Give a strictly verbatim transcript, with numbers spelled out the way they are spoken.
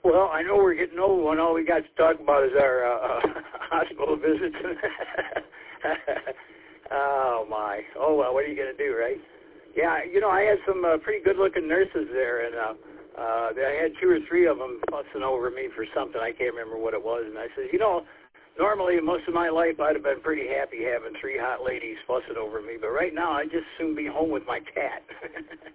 Well, I know we're getting old when all we got to talk about is our uh, uh, hospital visits. Oh, my. Oh, well, what are you going to do, right? Yeah, you know, I had some uh, pretty good-looking nurses there, and uh, uh, I had two or three of them fussing over me for something. I can't remember what it was. And I said, you know, normally most of my life I'd have been pretty happy having three hot ladies fussing over me, but right now I'd just soon be home with my cat.